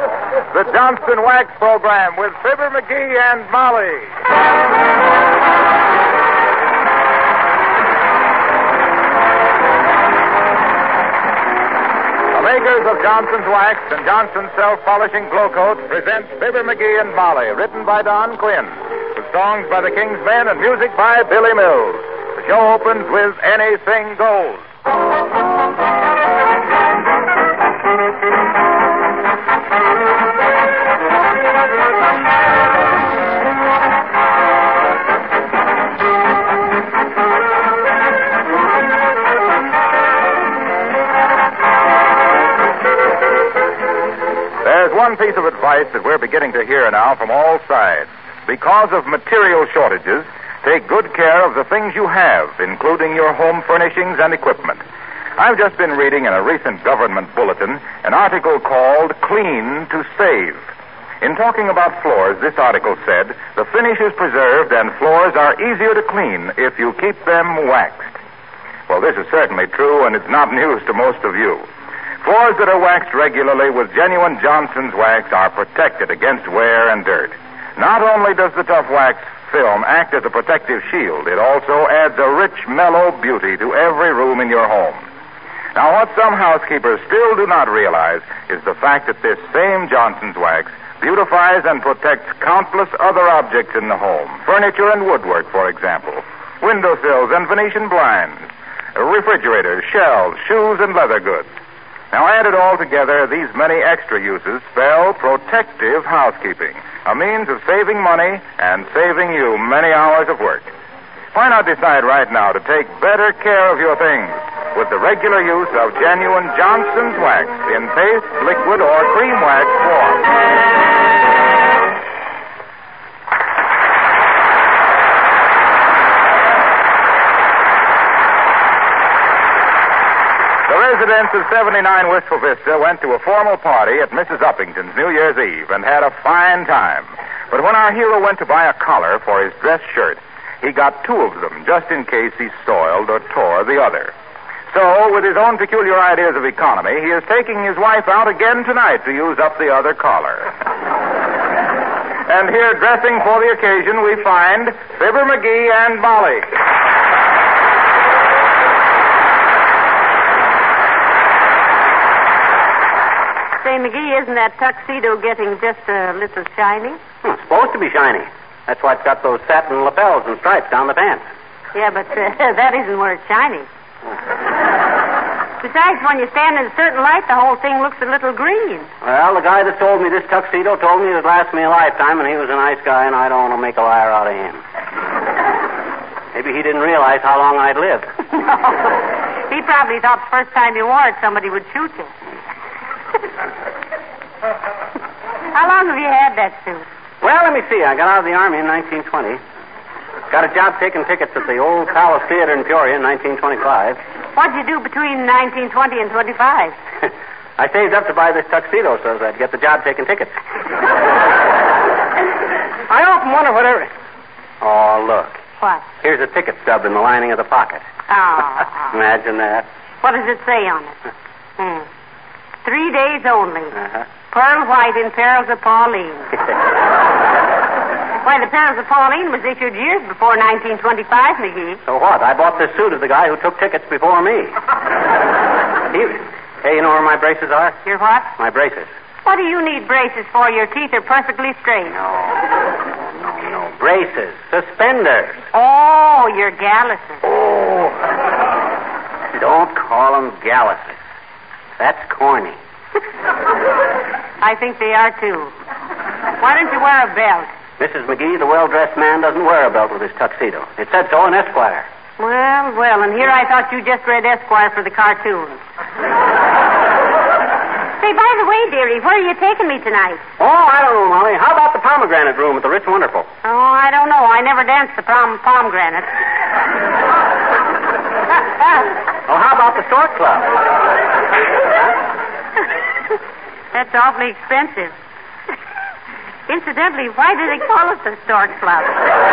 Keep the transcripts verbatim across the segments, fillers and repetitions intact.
The Johnston Wax Program with Fibber McGee and Molly. The makers of Johnston's Wax and Johnston's Self-Polishing Glow Coat present Fibber McGee and Molly, written by Don Quinn, with songs by the King's Men and music by Billy Mills. The show opens with Anything Goes. There's one piece of advice that we're beginning to hear now from all sides. Because of material shortages, take good care of the things you have, including your home furnishings and equipment. I've just been reading in a recent government bulletin an article called Clean to Save. In talking about floors, this article said, the finish is preserved and floors are easier to clean if you keep them waxed. Well, this is certainly true, and it's not news to most of you. Floors that are waxed regularly with genuine Johnston's Wax are protected against wear and dirt. Not only does the tough wax film act as a protective shield, it also adds a rich, mellow beauty to every room in your home. Now, what some housekeepers still do not realize is the fact that this same Johnston's Wax beautifies and protects countless other objects in the home. Furniture and woodwork, for example. Windowsills and Venetian blinds. Refrigerators, shelves, shoes, and leather goods. Now, added all together, these many extra uses spell protective housekeeping, a means of saving money and saving you many hours of work. Why not decide right now to take better care of your things with the regular use of genuine Johnston's Wax in paste, liquid, or cream wax form? The residents of seventy-nine Wistful Vista went to a formal party at Missus Uppington's New Year's Eve and had a fine time. But when our hero went to buy a collar for his dress shirt, he got two of them just in case he soiled or tore the other. So, with his own peculiar ideas of economy, he is taking his wife out again tonight to use up the other collar. And here, dressing for the occasion, we find Fibber McGee and Molly. Say, McGee, isn't that tuxedo getting just a little shiny? Hmm, it's supposed to be shiny. That's why it's got those satin lapels and stripes down the pants. Yeah, but uh, that isn't where it's shiny. Besides, when you stand in a certain light, the whole thing looks a little green. Well, the guy that sold me this tuxedo told me it would last me a lifetime, and he was a nice guy, and I don't want to make a liar out of him. Maybe he didn't realize how long I'd live. No. He probably thought the first time you wore it, somebody would shoot you. How long have you had that suit? Well, let me see. I got out of the Army in nineteen twenty. Got a job taking tickets at the old Palace Theater in Peoria in nineteen twenty-five. What'd you do between nineteen twenty and twenty-five? I saved up to buy this tuxedo so that I'd get the job taking tickets. I often wonder whatever... Oh, look. What? Here's a ticket stub in the lining of the pocket. Oh. Imagine that. What does it say on it? Hmm. Three days only. Uh-huh. Pearl White in Perils of Pauline. Why, the Perils of Pauline was issued years before nineteen twenty-five, McGee. So what? I bought this suit of the guy who took tickets before me. he, hey, you know where my braces are? Your what? My braces. What do you need braces for? Your teeth are perfectly straight. No, no, no. Braces. Suspenders. Oh, your galluses. Oh. Don't call them galluses. That's corny. I think they are, too. Why don't you wear a belt? Missus McGee, the well-dressed man doesn't wear a belt with his tuxedo. It said so in Esquire. Well, well, and here I thought you just read Esquire for the cartoons. Say, by the way, dearie, where are you taking me tonight? Oh, I don't know, Molly. How about the pomegranate room at the Rich Wonderful? Oh, I don't know. I never danced the prom pomegranate. Well, how about the Stork Club? That's awfully expensive. Incidentally, why do they call it the Stork Club?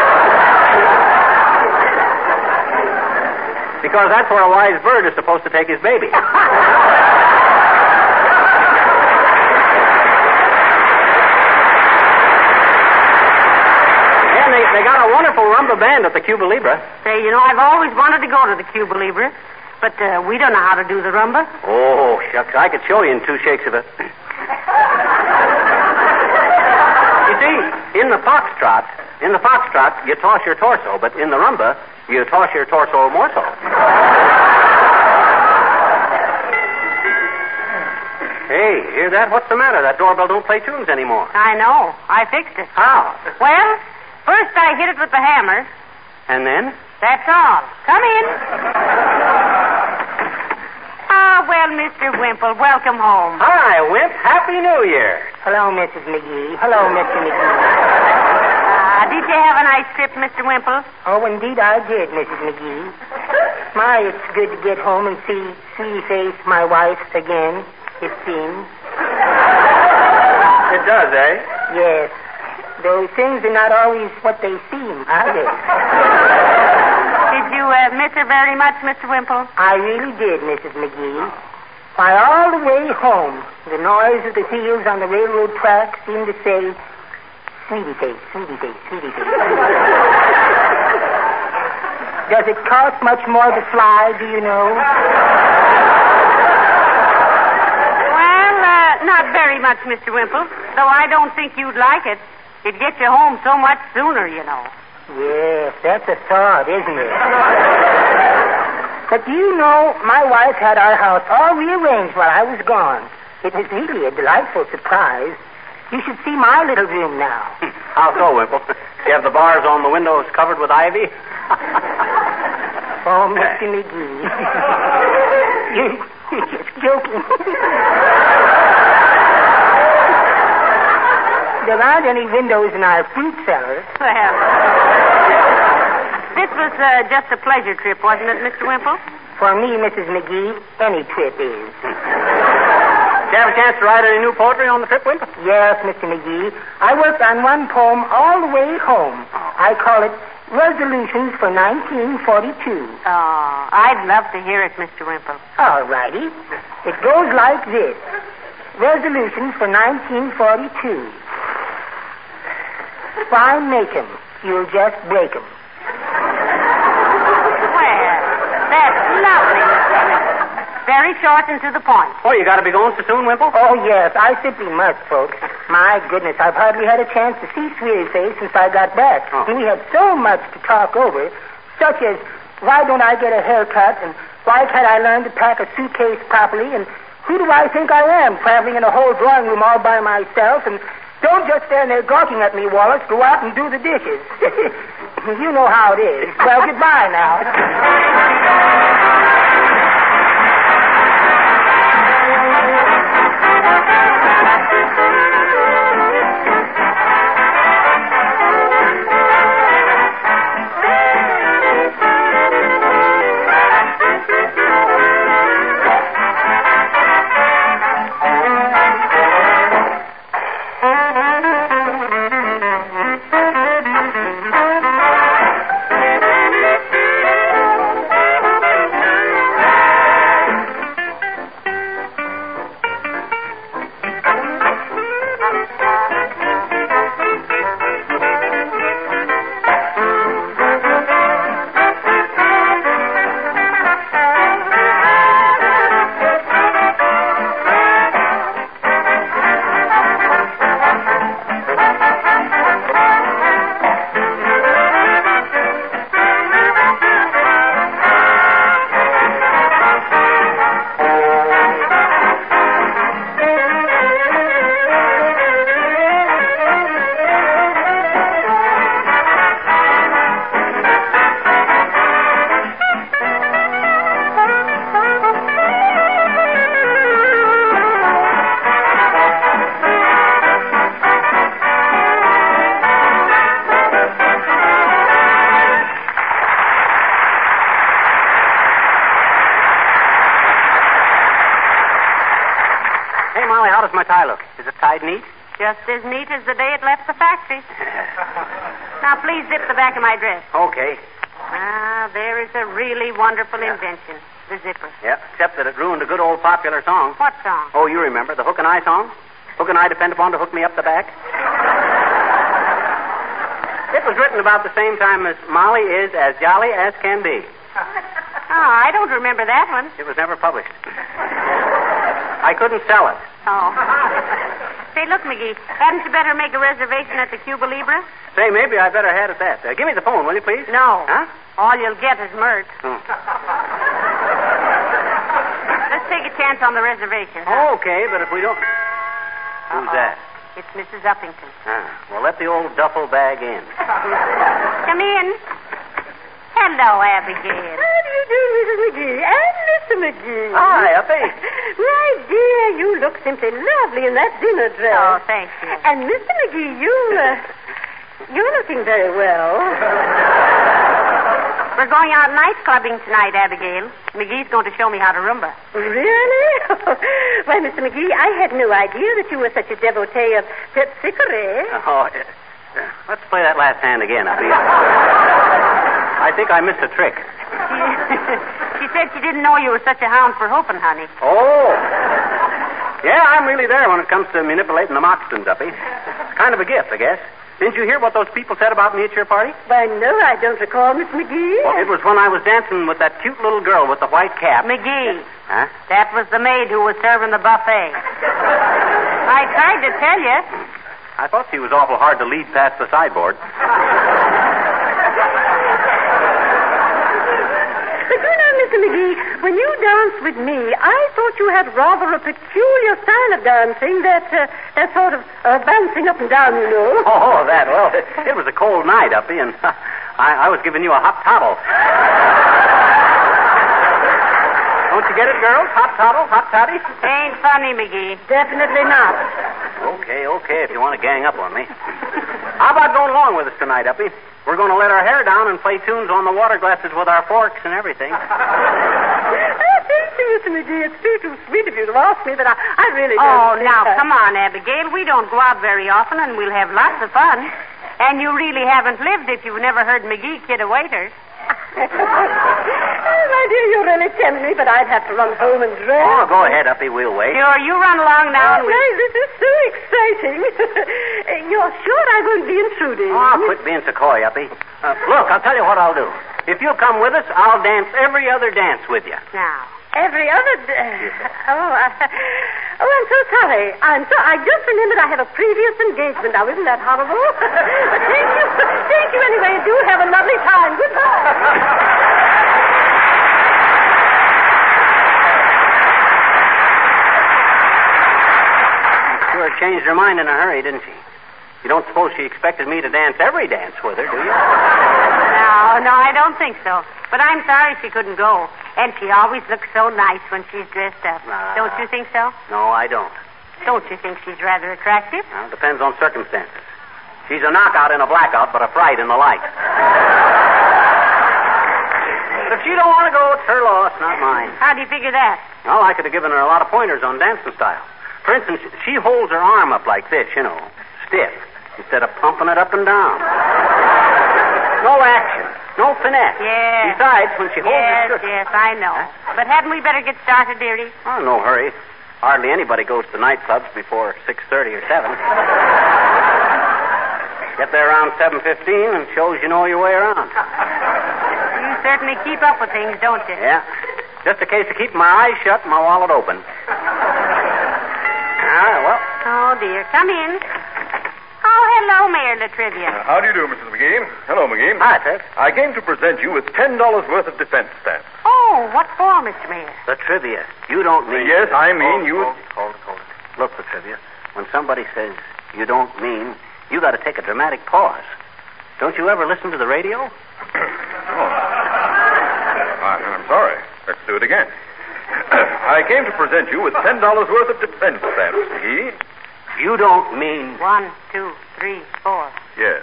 Because that's where a wise bird is supposed to take his baby. band at the Cuba Libre. Say, you know, I've always wanted to go to the Cuba Libre, but uh, we don't know how to do the rumba. Oh, shucks, I could show you in two shakes of it. You see, in the foxtrot, in the foxtrot, you toss your torso, but in the rumba, you toss your torso more so. Hey, hear that? What's the matter? That doorbell don't play tunes anymore. I know. I fixed it. How? Well, first I hit it with the hammer. And then? That's all. Come in. Ah, well, Mister Wimple, welcome home. Hi, Wimp. Happy New Year. Hello, Missus McGee. Hello, Mister McGee. Ah, did you have a nice trip, Mister Wimple? Oh, indeed I did, Missus McGee. My, it's good to get home and see Sweetie Face, my wife, again, it seems. It does, eh? Yes. Though things are not always what they seem, are they? Did you uh, miss her very much, Mister Wimple? I really did, Missus McGee. Why, all the way home, the noise of the wheels on the railroad track seemed to say, Sweetie Face, Sweetie Face, Sweetie Face. Does it cost much more to fly, do you know? Well, uh, not very much, Mister Wimple. Though I don't think you'd like it. It'd get you home so much sooner, you know. Yes, that's a thought, isn't it? But do you know, my wife had our house all rearranged while I was gone. It was really a delightful surprise. You should see my little room now. How so, Wimple? You have the bars on the windows covered with ivy? Oh, Mister McGee. you're, you're just joking. There aren't any windows in our fruit cellar. Well, this was uh, just a pleasure trip, wasn't it, Mister Wimple? For me, Missus McGee, any trip is. Did you have a chance to write any new poetry on the trip, Wimple? Yes, Mister McGee. I worked on one poem all the way home. I call it Resolutions for nineteen forty-two. Oh, I'd love to hear it, Mister Wimple. All righty. It goes like this. Resolutions for nineteen forty-two. Why make 'em? You'll just break 'em. Well, that's lovely, Mister Wimple. Very short and to the point. Oh, you got to be going so soon, Wimple? Oh, yes, I simply must, folks. My goodness, I've hardly had a chance to see Sweetie Face since I got back. Oh. And we had so much to talk over, such as, why don't I get a haircut, and why can't I learn to pack a suitcase properly, and who do I think I am, traveling in a whole drawing room all by myself, and don't just stand there gawking at me, Wallace. Go out and do the dishes. You know how it is. Well, goodbye now. How does my tie look? Is it tied neat? Just as neat as the day it left the factory. Now, please zip the back of my dress. Okay. Ah, there is a really wonderful yeah. invention, the zipper. Yep, except that it ruined a good old popular song. What song? Oh, you remember, the Hook and Eye song? Hook and Eye depend upon to hook me up the back. It was written about the same time as Molly is as jolly as can be. Oh, I don't remember that one. It was never published. I couldn't sell it. Oh. Say, look, McGee, hadn't you better make a reservation at the Cuba Libre? Say, maybe I better head at that. Uh, give me the phone, will you, please? No. Huh? All you'll get is Mert. Oh. Let's take a chance on the reservation. Huh? Okay, but if we don't... Who's Uh-oh. that? It's Missus Uppington. Ah, well, let the old duffel bag in. Come in. Hello, Abigail. How do you do, Missus McGee? And Mister McGee. Hi, Uppy. My dear, you look simply lovely in that dinner dress. Oh, thank you. And Mister McGee, you, uh, you're looking very well. We're going out night clubbing tonight, Abigail. McGee's going to show me how to rumba. Really? Why, Mister McGee, I had no idea that you were such a devotee of Terpsichore. Oh, uh, let's play that last hand again, Uppy. I think I missed a trick. She, she said she didn't know you were such a hound for hooping, honey. Oh. Yeah, I'm really there when it comes to manipulating the moccasins, Uppy. It's kind of a gift, I guess. Didn't you hear what those people said about me at your party? Why, no, I don't recall, Miss McGee. Well, it was when I was dancing with that cute little girl with the white cap. McGee. Huh? That was the maid who was serving the buffet. I tried to tell you. I thought she was awful hard to lead past the sideboard. But you know, Mister McGee, when you danced with me, I thought you had rather a peculiar style of dancing, that, uh, that sort of uh, bouncing up and down, you know. Oh, that. Well, it was a cold night, Uppy, and I, I was giving you a hot toddle. Don't you get it, girls? Hot toddle, hot toddy? Ain't funny, McGee. Definitely not. Okay, okay, if you want to gang up on me. How about going along with us tonight, Uppy? We're going to let our hair down and play tunes on the water glasses with our forks and everything. Oh, thank you, Mister McGee. It's too, too sweet of you to ask me, but I, I really don't. Oh, think now, I... come on, Abigail. We don't go out very often, and we'll have lots of fun. And you really haven't lived if you've never heard McGee kid a waiter. Oh, my dear, you're really telling me, but I'd have to run home and dress. Oh, go ahead, Uppy. We'll wait. Sure, you run along now. Oh, And we'll... my, this is so exciting. You're sure I won't be intruding? Oh, quit being so coy, Uppy. Uh, look, I'll tell you what I'll do. If you'll come with us, I'll dance every other dance with you. Now. Every other day. Oh, uh, oh, I'm so sorry. I'm so. I just remembered I have a previous engagement. Now, isn't that horrible? But thank you. Thank you anyway. Do have a lovely time. Goodbye. Sure changed her mind in a hurry, didn't she? You don't suppose she expected me to dance every dance with her, do you? No, no, I don't think so. But I'm sorry she couldn't go. And she always looks so nice when she's dressed up. Uh, don't you think so? No, I don't. Don't you think she's rather attractive? Well, it depends on circumstances. She's a knockout in a blackout, but a fright in the light. But if she don't want to go, it's her loss, not mine. How do you figure that? Well, I could have given her a lot of pointers on dancing style. For instance, she holds her arm up like this, you know, stiff, instead of pumping it up and down. No action. No finesse. Yes. Besides, when she holds yes, her... Yes, yes, I know. Huh? But hadn't we better get started, dearie? Oh, no hurry. Hardly anybody goes to nightclubs before six thirty or seven. Get there around seven fifteen and shows you know your way around. You certainly keep up with things, don't you? Yeah. Just a case of keeping my eyes shut and my wallet open. All right, well. Oh, dear. Come in. Oh, hello, Mayor Latrivia. Uh, how do you do, Missus McGee? Hello, McGee. Hi, Ted. I came to present you with ten dollars worth of defense stamps. Oh, what for, Mister Mayor? The trivia. You don't mean... Yes, I mean hold, you... Hold, hold, hold. Look, the trivia. When somebody says you don't mean, you got to take a dramatic pause. Don't you ever listen to the radio? oh. I, I'm sorry. Let's do it again. I came to present you with ten dollars worth of defense stamps, McGee. You don't mean... One, two, three, four. Yes.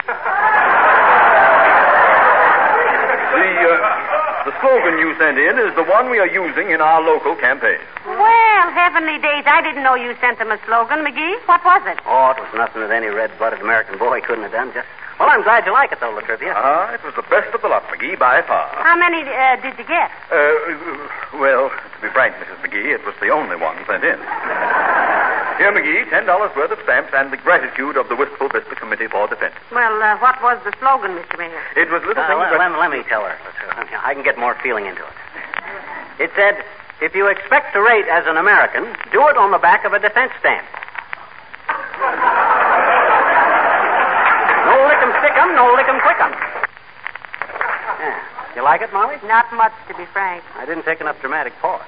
the, uh, the slogan you sent in is the one we are using in our local campaign. Well, heavenly days, I didn't know you sent them a slogan, McGee. What was it? Oh, it was nothing that any red-blooded American boy couldn't have done. Just... Well, I'm glad you like it, though, Latrivia. Ah, uh, it was the best of the lot, McGee, by far. How many uh, did you get? Uh, well, to be frank, Missus McGee, it was the only one sent in. Here, McGee, ten dollars worth of stamps and the gratitude of the Wistful Vista Committee for Defense. Well, uh, what was the slogan, Mister Mayor? It was little Uh, things let, that... let, let me tell her. I can get more feeling into it. It said, if you expect to rate as an American, do it on the back of a defense stamp. No lick 'em, stick 'em, no lick 'em, quick 'em. Yeah. You like it, Molly? Not much, to be frank. I didn't take enough dramatic pause.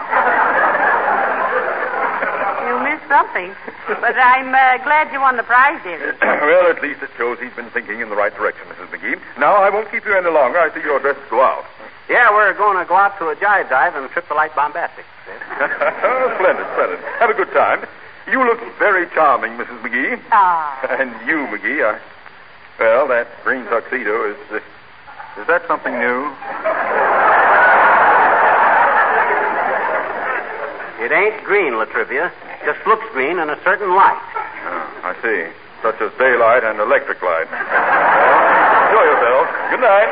You missed something. But I'm uh, glad you won the prize, dearie. Well, at least it shows he's been thinking in the right direction, Missus McGee. Now, I won't keep you any longer. I see you're dressed to go out. Yeah, we're going to go out to a jive dive and trip the light bombastic. Splendid, splendid. Have a good time. You look very charming, Missus McGee. Ah. And you, McGee, are... Well, that green tuxedo is... Uh, is that something new? It ain't green, Latrivia. Just looks green in a certain light. Oh, I see. Such as daylight and electric light. Well, enjoy yourself. Good night.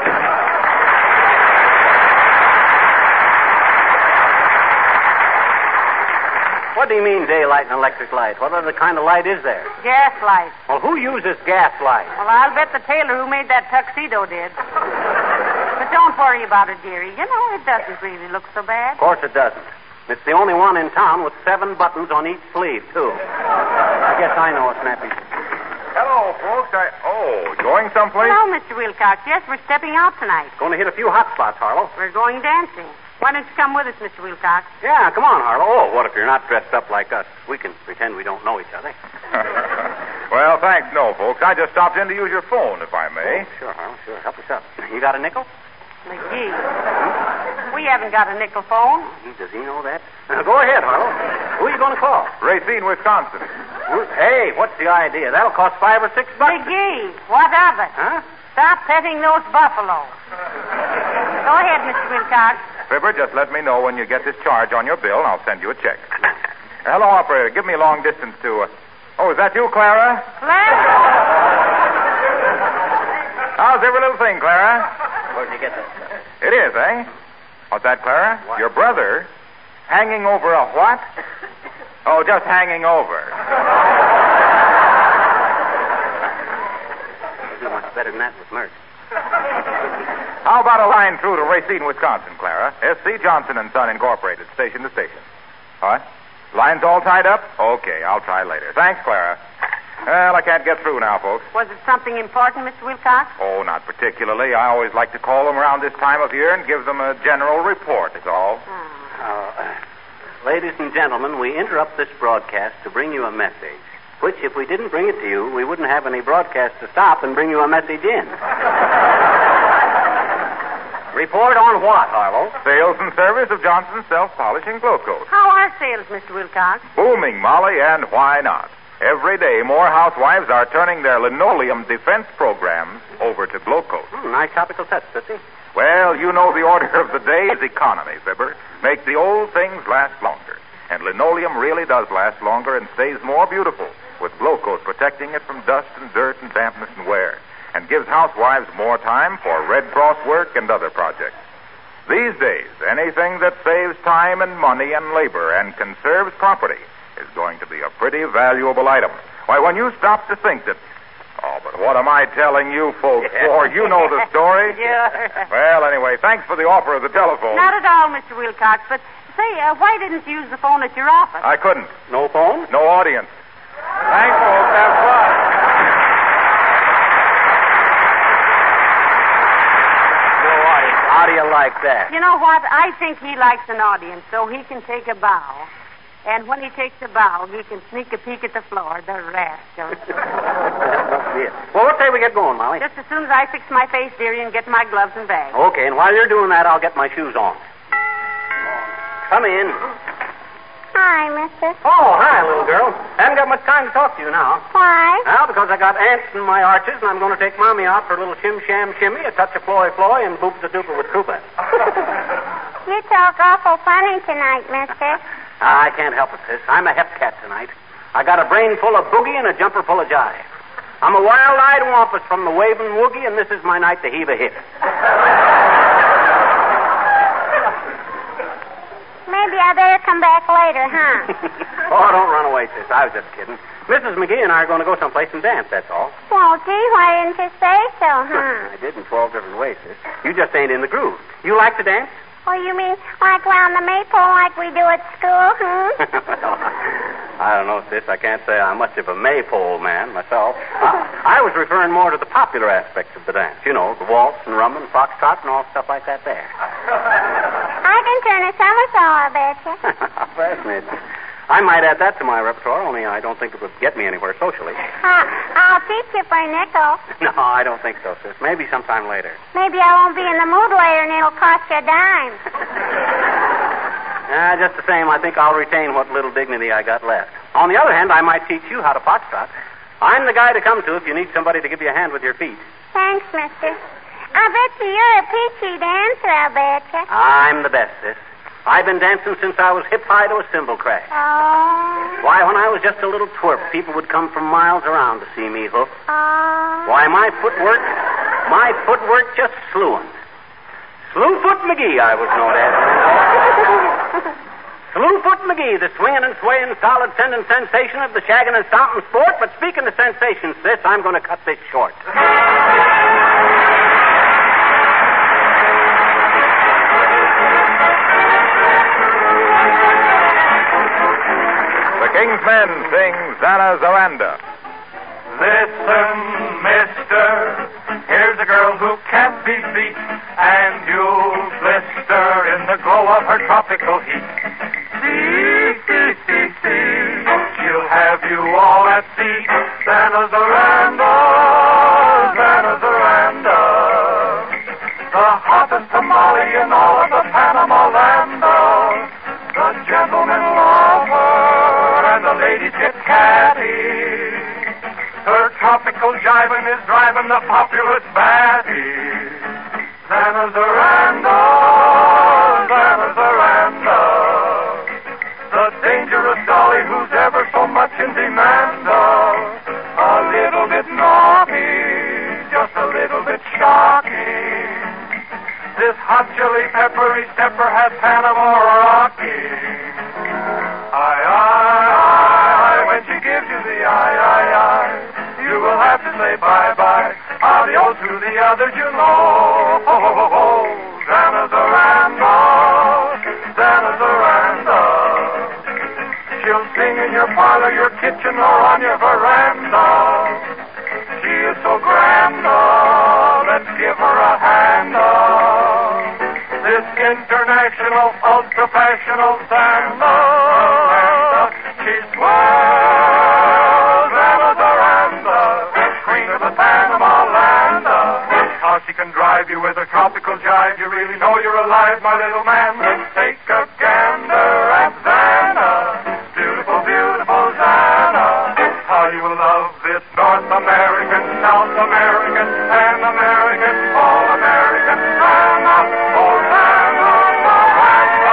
What do you mean, daylight and electric light? What other kind of light is there? Gas light. Well, who uses gas light? Well, I'll bet the tailor who made that tuxedo did. But don't worry about it, dearie. You know, it doesn't really look so bad. Of course it doesn't. It's the only one in town with seven buttons on each sleeve, too. I guess I know a snappy. Hello, folks. I... Oh, going someplace? Hello, Mister Wilcox. Yes, we're stepping out tonight. Going to hit a few hot spots, Harlow. We're going dancing. Why don't you come with us, Mister Wilcox? Yeah, come on, Harlow. Oh, what if you're not dressed up like us? We can pretend we don't know each other. Well, thanks, no, folks. I just stopped in to use your phone, if I may. Oh, sure, Harlow, sure. Help yourself. You got a nickel? McGee. We haven't got a nickel phone. Does he know that? Now, go ahead, Harlow. Who are you going to call? Racine, Wisconsin. Hey, what's the idea? That'll cost five or six bucks. McGee, what of it? Huh? Stop petting those buffaloes. Go ahead, Mister Wilcox. Fibber, just let me know when you get this charge on your bill, and I'll send you a check. Hello, operator. Give me a long distance to... Uh... Oh, is that you, Clara? Clara? How's every little thing, Clara? Where'd you get this? It is, eh? What's that, Clara? What? Your brother hanging over a what? Oh, just hanging over. You do much better than that with Mert. How about a line through to Racine, Wisconsin, Clara? S C Johnson and Son Incorporated, station to station. What? Lines all tied up? Okay, I'll try later. Thanks, Clara. Well, I can't get through now, folks. Was it something important, Mister Wilcox? Oh, not particularly. I always like to call them around this time of year and give them a general report, is all. Oh. Uh, ladies and gentlemen, we interrupt this broadcast to bring you a message, which, if we didn't bring it to you, we wouldn't have any broadcast to stop and bring you a message in. Report on what, Harlow? Sales and service of Johnson's self-polishing glow coat. How are sales, Mister Wilcox? Booming, Molly, and why not? Every day, more housewives are turning their linoleum defense programs over to glow coat. Hmm, nice topical touch, Tootsie. Well, you know the order of the day is economy, Fibber. Make the old things last longer. And linoleum really does last longer and stays more beautiful, with glow coat protecting it from dust and dirt and dampness and wear, and gives housewives more time for Red Cross work and other projects. These days, anything that saves time and money and labor and conserves property is going to be a pretty valuable item. Why, when you stop to think that... Oh, but what am I telling you folks for? You know the story. Sure. Well, anyway, thanks for the offer of the telephone. Not at all, Mister Wilcox, but say, uh, why didn't you use the phone at your office? I couldn't. No phone? No audience. Thanks, folks. Have fun. No audience. How do you like that? You know what? I think he likes an audience, so he can take a bow. And when he takes a bow, he can sneak a peek at the floor, the rascal. That must be it. Well, what say we get going, Molly? Just as soon as I fix my face, dearie, and get my gloves and bag. Okay, and while you're doing that, I'll get my shoes on. Come in. Hi, mister. Oh, hi, little girl. Haven't got much time to talk to you now. Why? Well, because I got ants in my arches, and I'm going to take Mommy out for a little shim-sham shimmy, a touch of floy-floy, and boop-the-dooper with Koopa. You talk awful funny tonight, mister. Ah, I can't help it, sis. I'm a hep cat tonight. I got a brain full of boogie and a jumper full of jive. I'm a wild-eyed wampus from the waving woogie, and this is my night to heave a hit. Maybe I better come back later, huh? Oh, don't run away, sis. I was just kidding. Missus McGee and I are going to go someplace and dance, that's all. Won't he? Why didn't you say so, huh? I did in twelve different ways, sis. You just ain't in the groove. You like to dance? Oh, you mean like round the maypole like we do at school, hmm? Well, I don't know, sis. I can't say I'm much of a maypole man myself. I, I was referring more to the popular aspects of the dance. You know, the waltz and rumba and foxtrot and all stuff like that there. I can turn a somersault, I bet you. Fascinating. I might add that to my repertoire, only I don't think it would get me anywhere socially. Uh, I'll teach you for a nickel. No, I don't think so, sis. Maybe sometime later. Maybe I won't be in the mood later and it'll cost you a dime. uh, just the same, I think I'll retain what little dignity I got left. On the other hand, I might teach you how to foxtrot. I'm the guy to come to if you need somebody to give you a hand with your feet. Thanks, mister. I bet you you're a peachy dancer, I bet you. I'm the best, sis. I've been dancing since I was hip-high to a cymbal crash. Oh. Why, when I was just a little twerp, people would come from miles around to see me hook. Oh. Why, my footwork, my footwork just slewing. Slewfoot McGee, I was known as. Slewfoot McGee, the swinging and swaying, solid sending sensation of the shagging and stomping sport. But speaking of sensations, sis, I'm going to cut this short. King's Men sing Xana Zaranda. Listen, mister, here's a girl who can't be beat, and you'll blister in the glow of her tropical heat. See, see, see, see, she'll have you all at sea. Xana Zaranda, Xana Zaranda, the hottest tamale in all of the Panama land. The gentlemen love her, and the ladies get catty. Her tropical jiving is driving the populace batty. Xana Zaranda, Xana Zaranda, the dangerous dolly who's ever so much in demand. A little bit naughty, just a little bit shocking. This hot chili peppery stepper has Panama rocking. Aye, aye, aye, when she gives you the aye, aye, aye, you will have to say bye-bye. Adios to the others you know. Ho, ho, ho, ho, Xana Zaranda, Xana Zaranda. She'll sing in your parlor, your kitchen, or on your veranda. She is so grand, oh, let's give her a hand, oh. This international, ultra-fashionable Xana, she swells, Xana Zaranda, queen of the Panama land. How she can drive you with a tropical jive, you really know you're alive, my little man. Take a gander at Xana, beautiful, beautiful Xana. How you will love this North American, South American, Pan American, all American Xana, oh Xana Zaranda.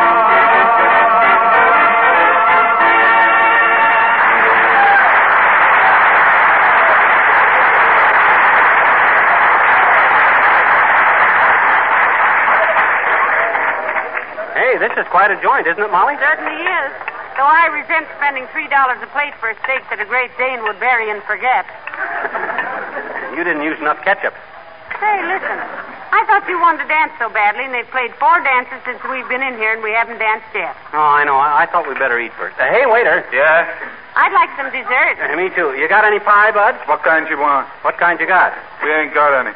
Hey, this is quite a joint, isn't it, Molly? Certainly is. Though I resent spending three dollars a plate for a steak that a Great Dane would bury and forget. You didn't use enough ketchup. Say, listen. I thought you wanted to dance so badly, and they've played four dances since we've been in here, and we haven't danced yet. Oh, I know. I, I thought we'd better eat first. Uh, hey, waiter. Yeah? I'd like some dessert. Uh, me too. You got any pie, bud? What kind you want? What kind you got? We ain't got any.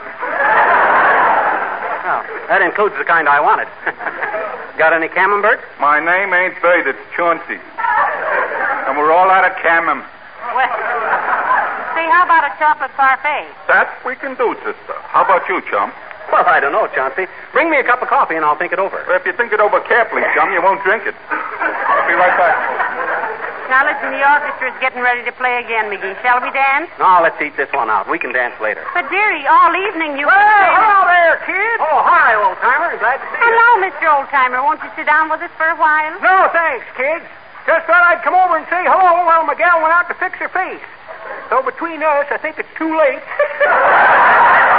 Oh, that includes the kind I wanted. Got any camembert? My name ain't Bird, it's Chauncey. And we're all out of camem. Well, say, how about a chocolate parfait? That we can do, sister. How about you, chum? Well, I don't know, Chauncey. Bring me a cup of coffee and I'll think it over. Well, if you think it over carefully, chum, you won't drink it. I'll be right back. Now, listen, the orchestra's getting ready to play again, McGee. Shall we dance? No, let's eat this one out. We can dance later. But, dearie, all evening you... Hey, hello there, kid. Oh, hi, old-timer. Glad to see you. Hello, Mister Old-Timer. Won't you sit down with us for a while? No, thanks, kids. Just thought I'd come over and say hello while Miguel went out to fix her face. So between us, I think it's too late.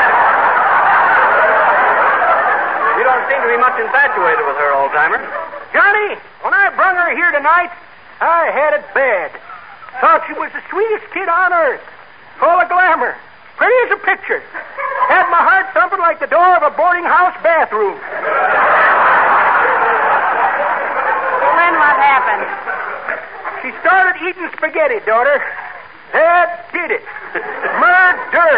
You don't seem to be much infatuated with her, old-timer. Johnny, when I brung her here tonight, I had it bad. Thought she was the sweetest kid on earth. Full of glamour. Pretty as a picture. Had my heart thumping like the door of a boarding house bathroom. Well, then what happened? She started eating spaghetti, daughter. That did it. Murder.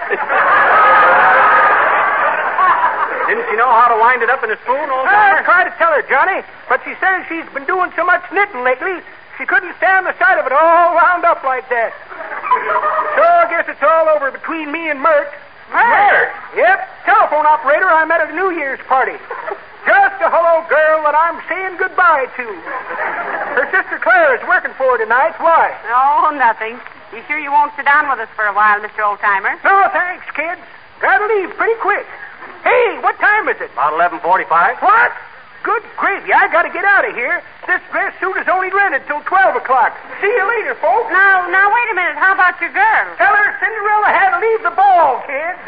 Didn't she know how to wind it up in a spoon, old I timer? tried to tell her, Johnny, but she says she's been doing so much knitting lately, she couldn't stand the sight of it all wound up like that. So I guess it's all over between me and Mert. Mert? Yep, telephone operator I met at a New Year's party. Just a hello girl that I'm saying goodbye to. Her sister Claire is working for her tonight. Why? Oh, nothing. You sure you won't sit down with us for a while, Mister Oldtimer? No, thanks, kids. Gotta leave pretty quick. Hey, what time is it? About eleven forty-five. What? Good gravy, I gotta get out of here. This dress suit is only rented till twelve o'clock. See you later, folks. Now, now, wait a minute. How about your girl? Tell her Cinderella had to leave the ball, kids.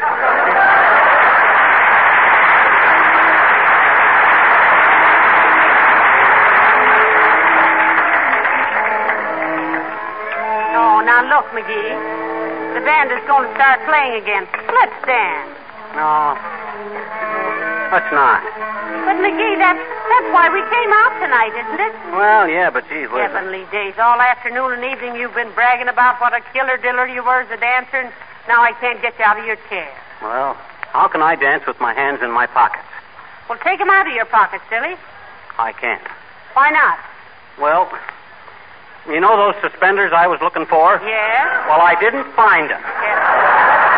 Oh, now look, McGee. The band is going to start playing again. Let's dance. No. Let's not. But, McGee, that's, that's why we came out tonight, isn't it? Well, yeah, but geez, listen. Heavenly days. All afternoon and evening you've been bragging about what a killer diller you were as a dancer, and now I can't get you out of your chair. Well, how can I dance with my hands in my pockets? Well, take them out of your pockets, silly. I can't. Why not? Well, you know those suspenders I was looking for? Yeah? Well, I didn't find them. Yeah.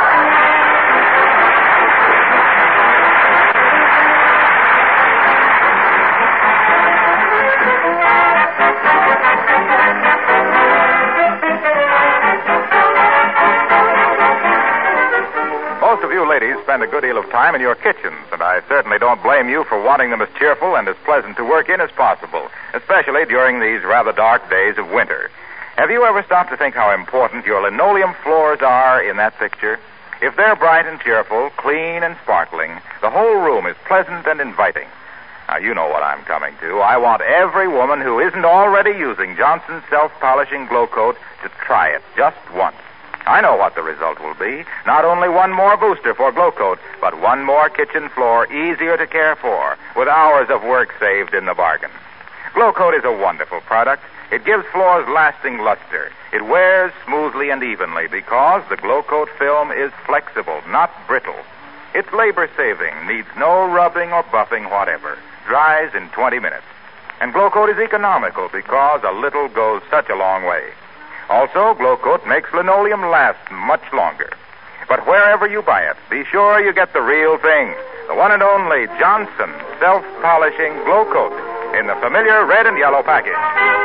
Most of you ladies spend a good deal of time in your kitchens, and I certainly don't blame you for wanting them as cheerful and as pleasant to work in as possible, especially during these rather dark days of winter. Have you ever stopped to think how important your linoleum floors are in that picture? If they're bright and cheerful, clean and sparkling, the whole room is pleasant and inviting. Now, you know what I'm coming to. I want every woman who isn't already using Johnson's self-polishing glow coat to try it just once. I know what the result will be. Not only one more booster for Glow Coat, but one more kitchen floor easier to care for, with hours of work saved in the bargain. Glow Coat is a wonderful product. It gives floors lasting luster. It wears smoothly and evenly because the Glow Coat film is flexible, not brittle. It's labor-saving, needs no rubbing or buffing whatever. Dries in twenty minutes. And Glow Coat is economical because a little goes such a long way. Also, Glow Coat makes linoleum last much longer. But wherever you buy it, be sure you get the real thing. The one and only Johnson self-polishing Glow Coat in the familiar red and yellow package.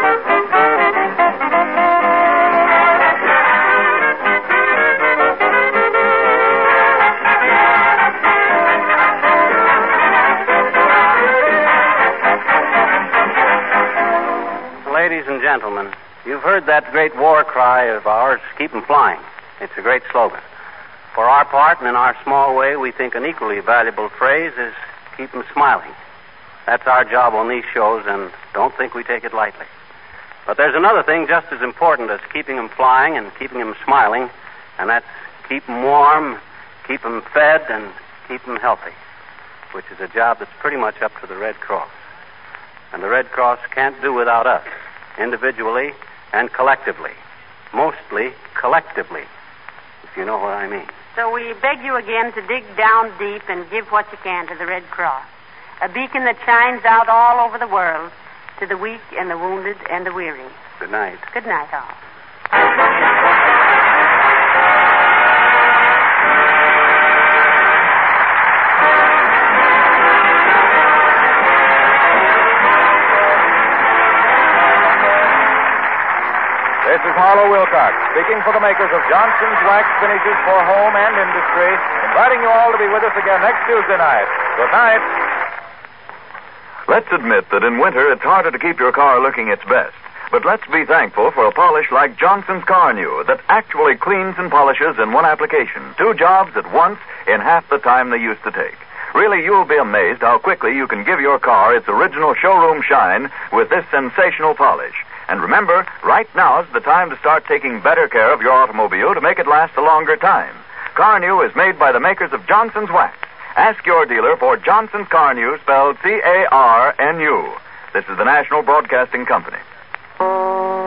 Ladies and gentlemen, you've heard that great war cry of ours, keep 'em flying. It's a great slogan. For our part, and in our small way, we think an equally valuable phrase is keep 'em smiling. That's our job on these shows, and don't think we take it lightly. But there's another thing just as important as keeping 'em flying and keeping 'em smiling, and that's keep 'em warm, keep 'em fed, and keep 'em healthy, which is a job that's pretty much up to the Red Cross. And the Red Cross can't do without us, individually and collectively. Mostly collectively, if you know what I mean. So we beg you again to dig down deep and give what you can to the Red Cross. A beacon that shines out all over the world to the weak and the wounded and the weary. Good night. Good night, all. This is Harlow Wilcox, speaking for the makers of Johnson's Wax Finishes for Home and Industry, inviting you all to be with us again next Tuesday night. Good night. Let's admit that in winter it's harder to keep your car looking its best. But let's be thankful for a polish like Johnson's Car New that actually cleans and polishes in one application. Two jobs at once in half the time they used to take. Really, you'll be amazed how quickly you can give your car its original showroom shine with this sensational polish. And remember, right now is the time to start taking better care of your automobile to make it last a longer time. Carnu is made by the makers of Johnson's Wax. Ask your dealer for Johnson's Carnu, spelled C A R N U. This is the National Broadcasting Company.